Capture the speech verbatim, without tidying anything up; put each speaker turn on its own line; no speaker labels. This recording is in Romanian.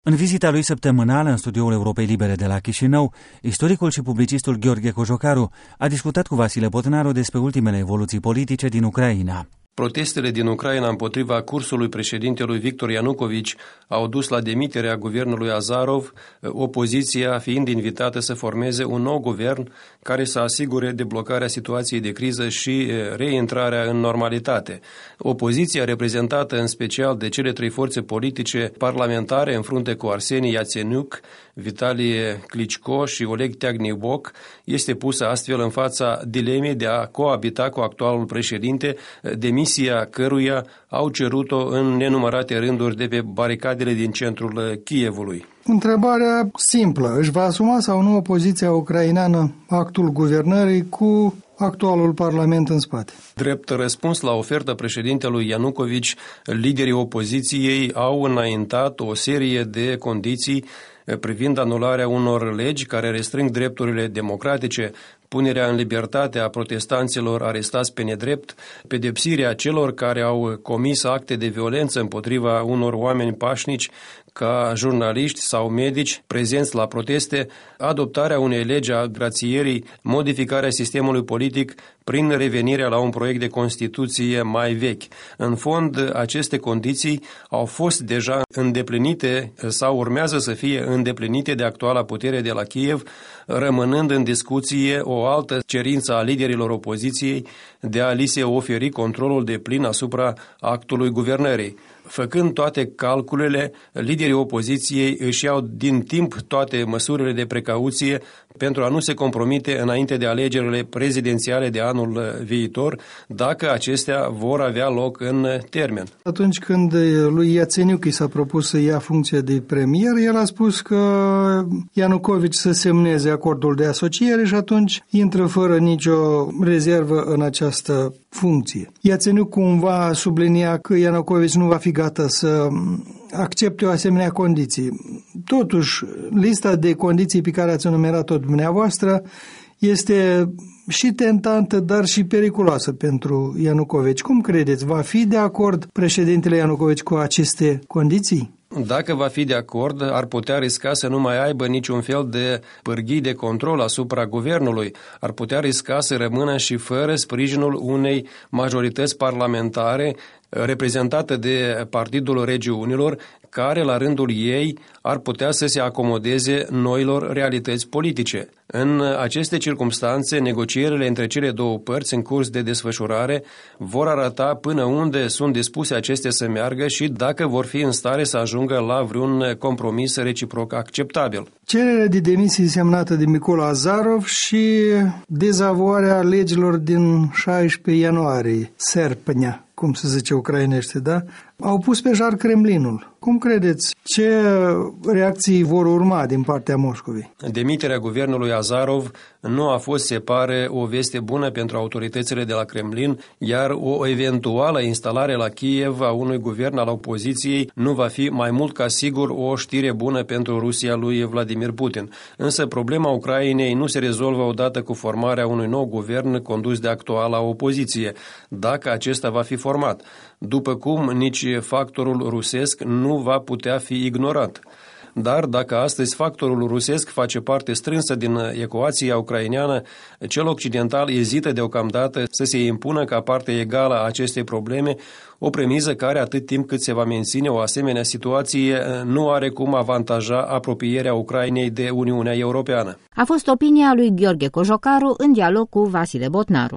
În vizita lui săptămânală în studioul Europei Libere de la Chișinău, istoricul și publicistul Gheorghe Cojocaru a discutat cu Vasile Botnaru despre ultimele evoluții politice din Ucraina.
Protestele din Ucraina împotriva cursului președintelui Victor Ianukovici au dus la demiterea guvernului Azarov, opoziția fiind invitată să formeze un nou guvern care să asigure deblocarea situației de criză și reintrarea în normalitate. Opoziția, reprezentată în special de cele trei forțe politice parlamentare în frunte cu Arseni Iațeniuc, Vitalie Klitschko și Oleg Tiagniboc, este pusă astfel în fața dilemei de a coabita cu actualul președinte, demisia căruia au cerut-o în nenumărate rânduri de pe baricadele din centrul Kievului.
Întrebarea simplă: își va asuma sau nu opoziția ucraineană actul guvernării cu actualul parlament în spate?
Drept răspuns la oferta președintelui Ianukovici, liderii opoziției au înaintat o serie de condiții privind anularea unor legi care restrâng drepturile democratice, punerea în libertate a protestanților arestați pe nedrept, pedepsirea celor care au comis acte de violență împotriva unor oameni pașnici, ca jurnaliști sau medici prezenți la proteste, adoptarea unei legi a grațierii, modificarea sistemului politic prin revenirea la un proiect de Constituție mai vechi. În fond, aceste condiții au fost deja îndeplinite sau urmează să fie îndeplinite de actuala putere de la Kiev, rămânând în discuție o altă cerință a liderilor opoziției de a li se oferi controlul deplin asupra actului guvernării. Făcând toate calculele, liderii opoziției își iau din timp toate măsurile de precauție pentru a nu se compromite înainte de alegerile prezidențiale de anul viitor, dacă acestea vor avea loc în termen.
Atunci când lui Iațeniuc i s-a propus să ia funcția de premier, el a spus că Ianukovici să semneze acordul de asociere și atunci intră fără nicio rezervă în această funcție. Iațeniuc cumva sublinia că Ianukovici nu va fi gata să accepte o asemenea condiții. Totuși, lista de condiții pe care ați enumerat-o dumneavoastră este și tentantă, dar și periculoasă pentru Ianukovici. Cum credeți, va fi de acord președintele Ianukovici cu aceste condiții?
Dacă va fi de acord, ar putea risca să nu mai aibă niciun fel de pârghii de control asupra guvernului. Ar putea risca să rămână și fără sprijinul unei majorități parlamentare reprezentată de Partidul Regiunilor, care la rândul ei ar putea să se acomodeze noilor realități politice. În aceste circumstanțe, negocierile între cele două părți în curs de desfășurare vor arăta până unde sunt dispuse acestea să meargă și dacă vor fi în stare să ajungă la vreun compromis reciproc acceptabil.
Cererea de demisie semnată de Mykola Azarov și dezavoarea legilor din șaisprezece ianuarie, serpnea, cum se zice ucrainește, da? Au pus pe jar Kremlinul. Cum credeți, ce reacții vor urma din partea Moscovei?
Demiterea guvernului Azarov nu a fost, se pare, o veste bună pentru autoritățile de la Kremlin, iar o eventuală instalare la Kiev a unui guvern al opoziției nu va fi mai mult ca sigur o știre bună pentru Rusia lui Vladimir Putin. Însă problema Ucrainei nu se rezolvă odată cu formarea unui nou guvern condus de actuala opoziție, dacă acesta va fi format, după cum nici factorul rusesc nu va putea fi ignorat. Dar dacă astăzi factorul rusesc face parte strânsă din ecuația ucraineană, cel occidental ezită deocamdată să se impună ca parte egală a acestei probleme, o premiză care, atât timp cât se va menține o asemenea situație, nu are cum avantaja apropierea Ucrainei de Uniunea Europeană.
A fost opinia lui Gheorghe Cojocaru în dialog cu Vasile Botnaru.